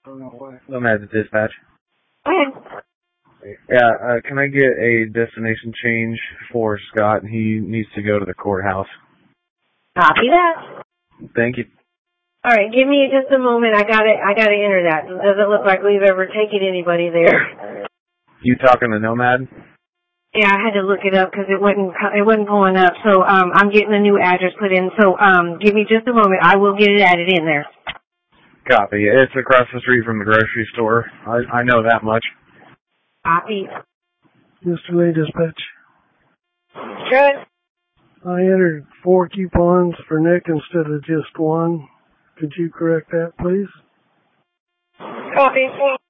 Nomad Dispatch. Okay. Yeah, can I get a destination change for Scott? He needs to go to the courthouse. Copy that. Thank you. All right, give me just a moment. I gotta enter that. It doesn't look like we've ever taken anybody there. You talking to Nomad? Yeah, I had to look it up because it wasn't going up. So I'm getting a new address put in. So give me just a moment. I will get it added in there. Copy. It's across the street from the grocery store. I know that much. Copy. Mr. Lee Dispatch. Good. I entered 4 coupons for Nick instead of just 1. Could you correct that, please? Copy.